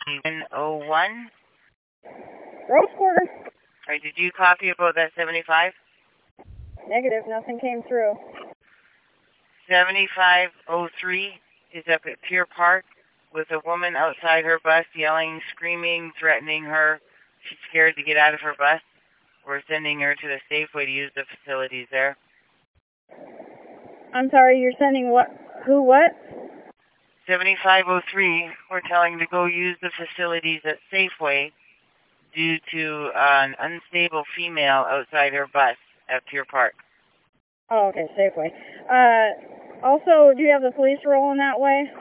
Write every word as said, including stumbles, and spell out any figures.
one oh one. Rose Quarter. Alright, did you copy about that seventy-five? Negative, nothing came through. seventy-five oh three is up at Pier Park with a woman outside her bus yelling, screaming, threatening her. She's scared to get out of her bus. We're sending her to the Safeway to use the facilities there. I'm sorry, you're sending what? Who what? seventy-five oh three, we're telling to go use the facilities at Safeway due to uh, an unstable female outside her bus at Pier Park. Oh, okay, Safeway. Uh, also, do you have the police rolling that way?